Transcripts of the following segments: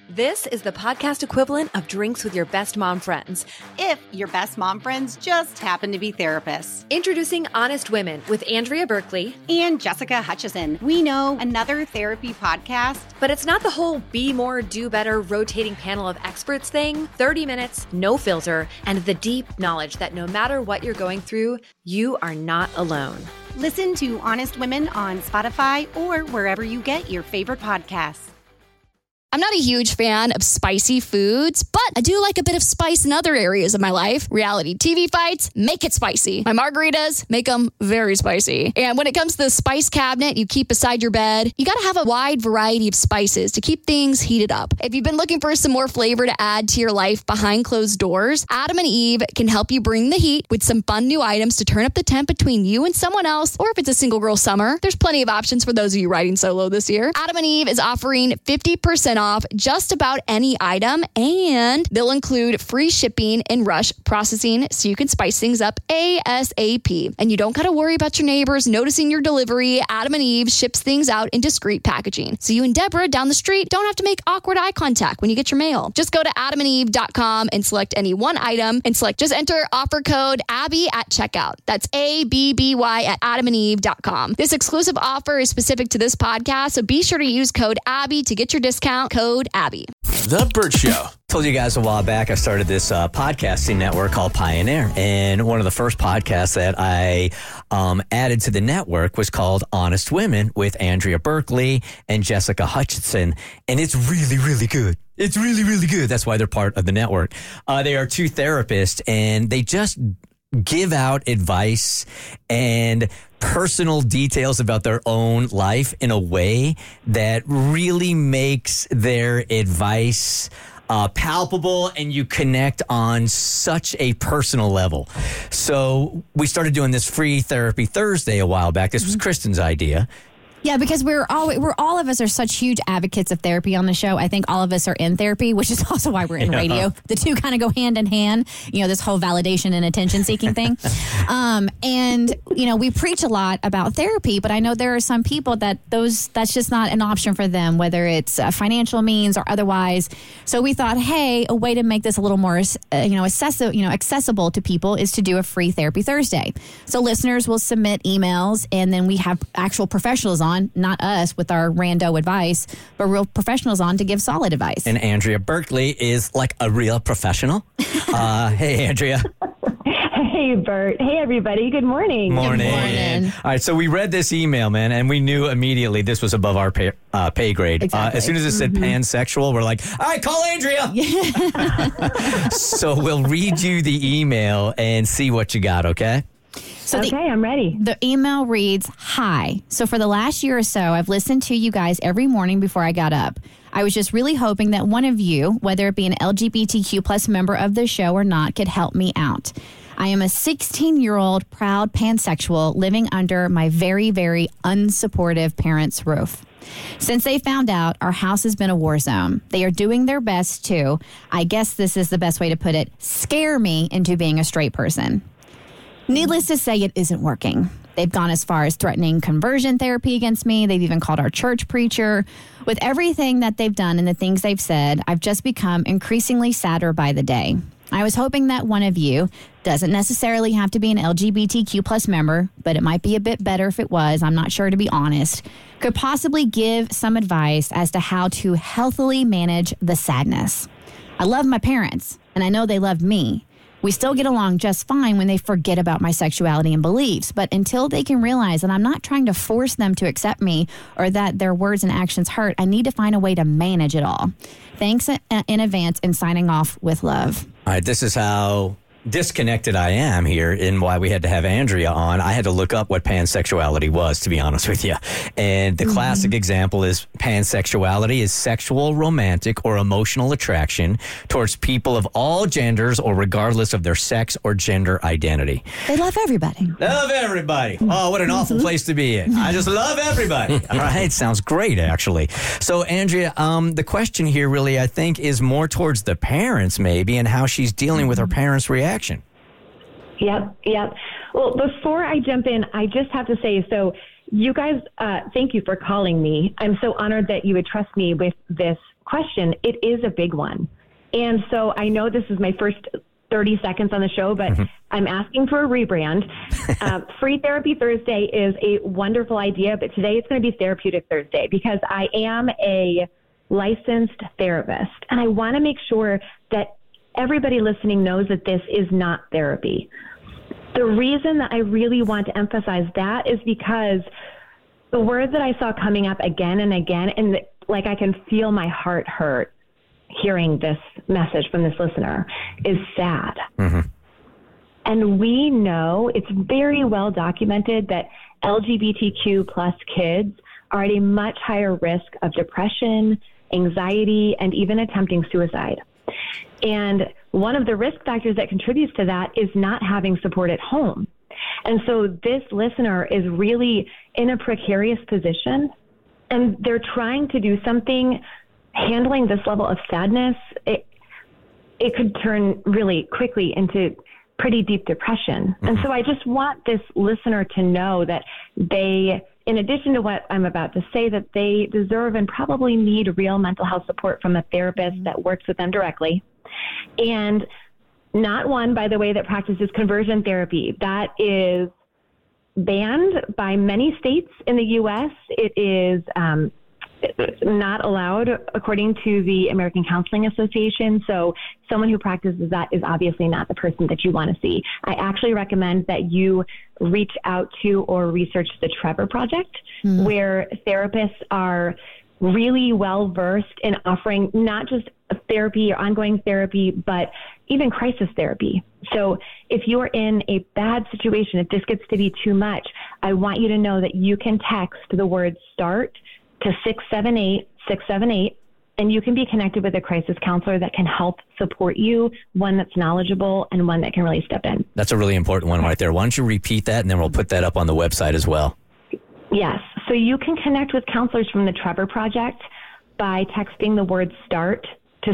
This is the podcast equivalent of drinks with your best mom friends. If your best mom friends just happen to be therapists. Introducing Honest Women with Andrea Berkeley and Jessica Hutchison. We know, another therapy podcast. But it's not the whole be more, do better, rotating panel of experts thing. 30 minutes, no filter, and the deep knowledge that no matter what you're going through, you are not alone. Listen to Honest Women on Spotify or wherever you get your favorite podcasts. I'm not a huge fan of spicy foods, but I do like a bit of spice in other areas of my life. Reality TV fights, make it spicy. My margaritas, make them very spicy. And when it comes to the spice cabinet you keep beside your bed, you got to have a wide variety of spices to keep things heated up. If you've been looking for some more flavor to add to your life behind closed doors, Adam and Eve can help you bring the heat with some fun new items to turn up the temp between you and someone else, or if it's a single girl summer, there's plenty of options for those of you riding solo this year. Adam and Eve is offering 50% off just about any item, and they'll include free shipping and rush processing so you can spice things up ASAP. And you don't got to worry about your neighbors noticing your delivery. Adam and Eve ships things out in discreet packaging, so you and Deborah down the street don't have to make awkward eye contact when you get your mail. Just go to adamandeve.com and select any one item and just enter offer code Abby at checkout. That's ABBY at adamandeve.com. This exclusive offer is specific to this podcast, so be sure to use code Abby to get your discount. Code Abby. The Bert Show. Told you guys a while back I started this podcasting network called Pioneer, and one of the first podcasts that I added to the network was called Honest Women with Andrea Berkeley and Jessica Hutchison, and it's really, really good. It's really, really good. That's why they're part of the network. They are two therapists, and they just give out advice and personal details about their own life in a way that really makes their advice palpable, and you connect on such a personal level. So we started doing this free therapy Thursday a while back. This was Kristen's idea. Yeah, because we're all of us are such huge advocates of therapy on the show. I think all of us are in therapy, which is also why we're in radio. The two kind of go hand in hand, this whole validation and attention seeking thing. And we preach a lot about therapy, but I know there are some people that's just not an option for them, whether it's financial means or otherwise. So we thought, hey, a way to make this a little more accessible to people is to do a free therapy Thursday. So listeners will submit emails, and then we have actual professionals on. Not us with our rando advice, but real professionals on to give solid advice. And Andrea Berkeley is like a real professional. Hey, Andrea. Hey, Bert. Hey, everybody. Good morning. Morning. Good morning. All right, so we read this email, man, and we knew immediately this was above our pay grade. Exactly. As soon as it said pansexual, we're like, all right, call Andrea. So we'll read you the email and see what you got, okay? So I'm ready. The email reads, "Hi. So for the last year or so, I've listened to you guys every morning before I got up. I was just really hoping that one of you, whether it be an LGBTQ plus member of the show or not, could help me out. I am a 16-year-old proud pansexual living under my very, very unsupportive parents' roof. Since they found out, our house has been a war zone. They are doing their best to, I guess this is the best way to put it, scare me into being a straight person. Needless to say, it isn't working. They've gone as far as threatening conversion therapy against me. They've even called our church preacher. With everything that they've done and the things they've said, I've just become increasingly sadder by the day. I was hoping that one of you, doesn't necessarily have to be an LGBTQ plus member, but it might be a bit better if it was, I'm not sure to be honest, could possibly give some advice as to how to healthily manage the sadness. I love my parents, and I know they love me. We still get along just fine when they forget about my sexuality and beliefs, but until they can realize that I'm not trying to force them to accept me or that their words and actions hurt, I need to find a way to manage it all. Thanks in advance and signing off with love." All right, this is how disconnected I am here in why we had to have Andrea on. I had to look up what pansexuality was, to be honest with you. And the classic example is pansexuality is sexual, romantic, or emotional attraction towards people of all genders or regardless of their sex or gender identity. They love everybody. Love everybody. Oh, what an awful place to be in. I just love everybody. All right, sounds great, actually. So, Andrea, the question here really, I think, is more towards the parents maybe and how she's dealing with her parents' reaction. Yep. Well, before I jump in, I just have to say, so you guys, thank you for calling me. I'm so honored that you would trust me with this question, it is a big one. And so I know this is my first 30 seconds on the show, but I'm asking for a rebrand. Free Therapy Thursday is a wonderful idea, but today it's going to be Therapeutic Thursday because I am a licensed therapist, and I want to make sure that everybody listening knows that this is not therapy. The reason that I really want to emphasize that is because the word that I saw coming up again and again, and like I can feel my heart hurt hearing this message from this listener, is sad. And we know, it's very well documented, that LGBTQ plus kids are at a much higher risk of depression, anxiety, and even attempting suicide. And one of the risk factors that contributes to that is not having support at home. And so this listener is really in a precarious position, and they're trying to do something. Handling this level of sadness, it could turn really quickly into pretty deep depression. And so I just want this listener to know that they, in addition to what I'm about to say, that they deserve and probably need real mental health support from a therapist that works with them directly. And not one, by the way, that practices conversion therapy. That is banned by many states in the U.S. It is not allowed according to the American Counseling Association. So someone who practices that is obviously not the person that you want to see. I actually recommend that you reach out to or research the Trevor Project, where therapists are really well versed in offering not just therapy or ongoing therapy, but even crisis therapy. So if you're in a bad situation, if this gets to be too much, I want you to know that you can text the word START to 678-678, and you can be connected with a crisis counselor that can help support you, one that's knowledgeable and one that can really step in. That's a really important one right there. Why don't you repeat that, and then we'll put that up on the website as well. Yes. So you can connect with counselors from the Trevor Project by texting the word START to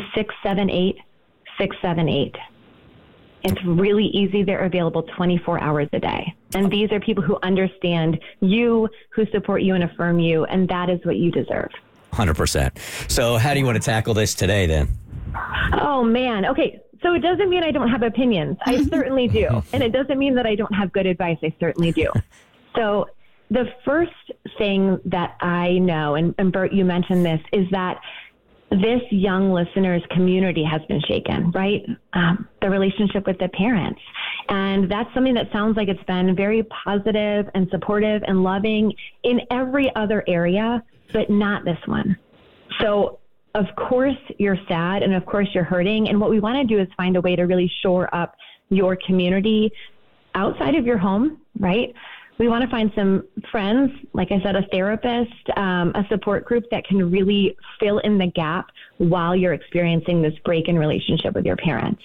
678-678. It's really easy. They're available 24 hours a day. And these are people who understand you, who support you and affirm you, and that is what you deserve. 100%. So how do you want to tackle this today then? Oh, man. Okay. So it doesn't mean I don't have opinions. I certainly do. And it doesn't mean that I don't have good advice. I certainly do. So the first thing that I know, and Bert, you mentioned this, is that this young listener's community has been shaken, right? The relationship with the parents. And that's something that sounds like it's been very positive and supportive and loving in every other area, but not this one. So of course you're sad, and of course you're hurting. And what we want to do is find a way to really shore up your community outside of your home, right? We want to find some friends, like I said, a therapist, a support group that can really fill in the gap while you're experiencing this break in relationship with your parents.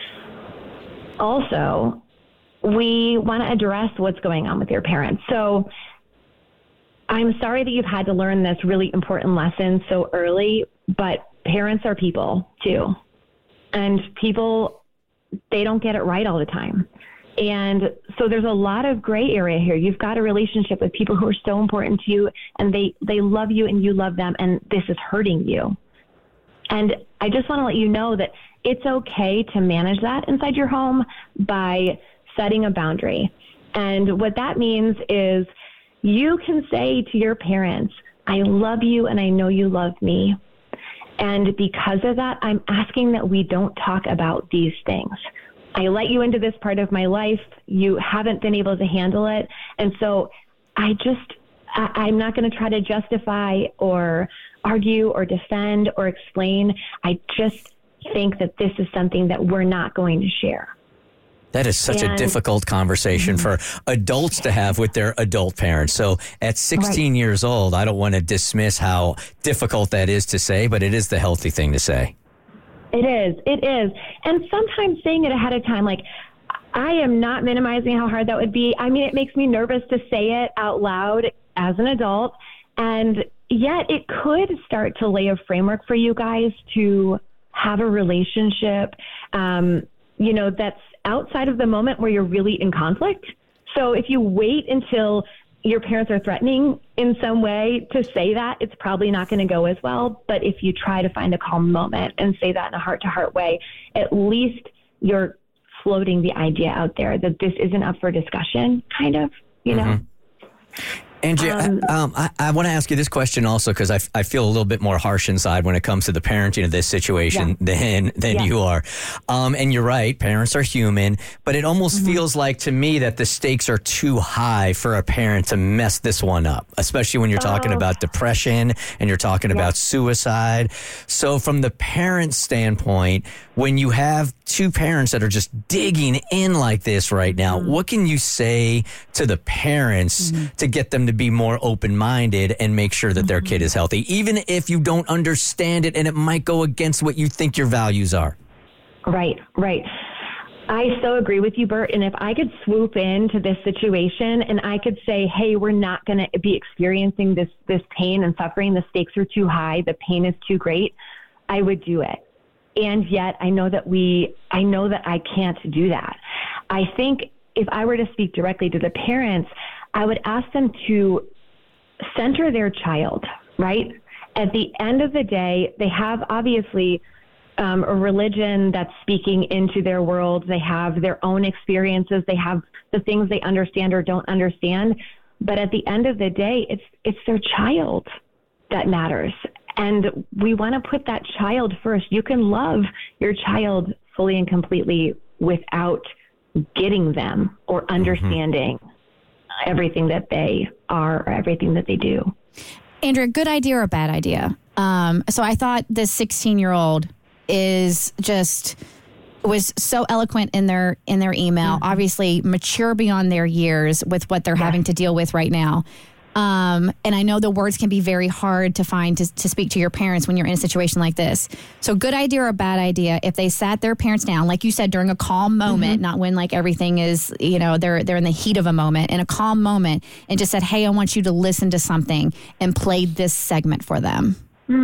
Also, we want to address what's going on with your parents. So I'm sorry that you've had to learn this really important lesson so early, but parents are people too. And people, they don't get it right all the time. And so there's a lot of gray area here. You've got a relationship with people who are so important to you, and they love you and you love them, and this is hurting you. And I just want to let you know that it's okay to manage that inside your home by setting a boundary. And what that means is you can say to your parents, I love you and I know you love me. And because of that, I'm asking that we don't talk about these things. I let you into this part of my life. You haven't been able to handle it. And so I'm not going to try to justify or argue or defend or explain. I just think that this is something that we're not going to share. That is such a difficult conversation for adults to have with their adult parents. So at 16 years old, I don't want to dismiss how difficult that is to say, but it is the healthy thing to say. It is. And sometimes saying it ahead of time, like, I am not minimizing how hard that would be. I mean, it makes me nervous to say it out loud as an adult. And yet it could start to lay a framework for you guys to have a relationship, that's outside of the moment where you're really in conflict. So if you wait until your parents are threatening in some way to say that, it's probably not going to go as well. But if you try to find a calm moment and say that in a heart-to-heart way, at least you're floating the idea out there that this isn't up for discussion, kind of, you know? Angie, I want to ask you this question also because I feel a little bit more harsh inside when it comes to the parenting of this situation than you are. And you're right, parents are human, but it almost feels like to me that the stakes are too high for a parent to mess this one up, especially when you're talking about depression and you're talking about suicide. So from the parent standpoint, when you have two parents that are just digging in like this right now, what can you say to the parents to get them to be more open-minded and make sure that their kid is healthy, even if you don't understand it and it might go against what you think your values are? Right. I so agree with you, Bert. And if I could swoop into this situation and I could say, hey, we're not going to be experiencing this pain and suffering. The stakes are too high. The pain is too great. I would do it. And yet I know that I can't do that. I think if I were to speak directly to the parents, I would ask them to center their child, right? At the end of the day, they have obviously a religion that's speaking into their world. They have their own experiences. They have the things they understand or don't understand. But at the end of the day, it's their child that matters. And we want to put that child first. You can love your child fully and completely without getting them or understanding everything that they are or everything that they do. Andrea, good idea or a bad idea? So I thought this 16-year-old was so eloquent in their email, obviously mature beyond their years with what they're having to deal with right now. And I know the words can be very hard to find to speak to your parents when you're in a situation like this. So good idea or a bad idea if they sat their parents down, like you said, during a calm moment, not when like everything is, they're in the heat of a moment, in a calm moment, and just said, hey, I want you to listen to something, and played this segment for them.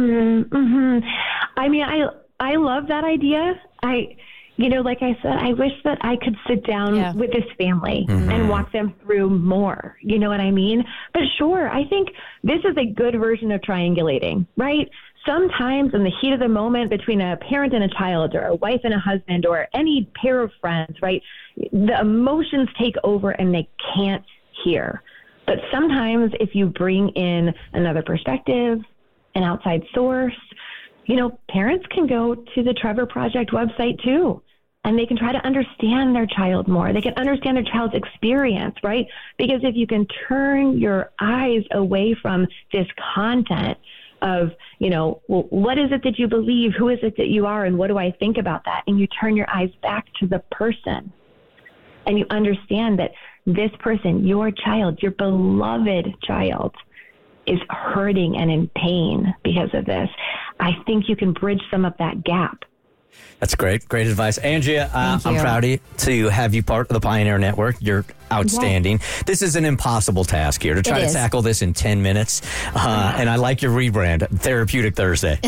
I mean, I love that idea. Like I said, I wish that I could sit down with this family and walk them through more. You know what I mean? But sure, I think this is a good version of triangulating, right? Sometimes in the heat of the moment between a parent and a child or a wife and a husband or any pair of friends, right, the emotions take over and they can't hear. But sometimes if you bring in another perspective, an outside source, parents can go to the Trevor Project website too. And they can try to understand their child more. They can understand their child's experience, right? Because if you can turn your eyes away from this content of, well, what is it that you believe? Who is it that you are? And what do I think about that? And you turn your eyes back to the person and you understand that this person, your child, your beloved child, is hurting and in pain because of this. I think you can bridge some of that gap. That's great. Great advice. Andrea, I'm proud to have you part of the Pioneer Network. You're outstanding. Yeah. This is an impossible task here to try to tackle this in 10 minutes. And I like your rebrand, Therapeutic Thursday.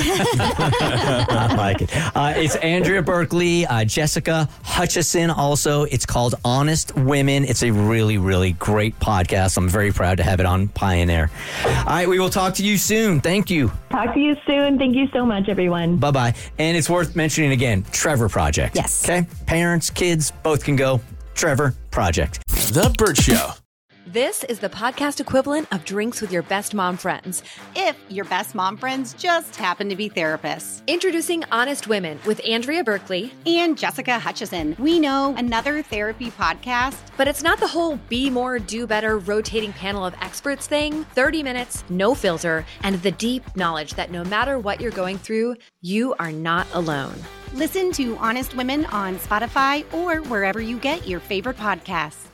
I like it. It's Andrea Berkeley, Jessica Hutchison also. It's called Honest Women. It's a really, really great podcast. I'm very proud to have it on Pioneer. All right, we will talk to you soon. Thank you. Talk to you soon. Thank you so much, everyone. Bye-bye. And it's worth mentioning again, Trevor Project. Yes. Okay? Parents, kids, both can go. Trevor Project. The Bert Show. This is the podcast equivalent of Drinks with Your Best Mom Friends. If your best mom friends just happen to be therapists. Introducing Honest Women with Andrea Berkeley and Jessica Hutchison. We know, another therapy podcast. But it's not the whole be more, do better rotating panel of experts thing. 30 minutes, no filter, and the deep knowledge that no matter what you're going through, you are not alone. Listen to Honest Women on Spotify or wherever you get your favorite podcasts.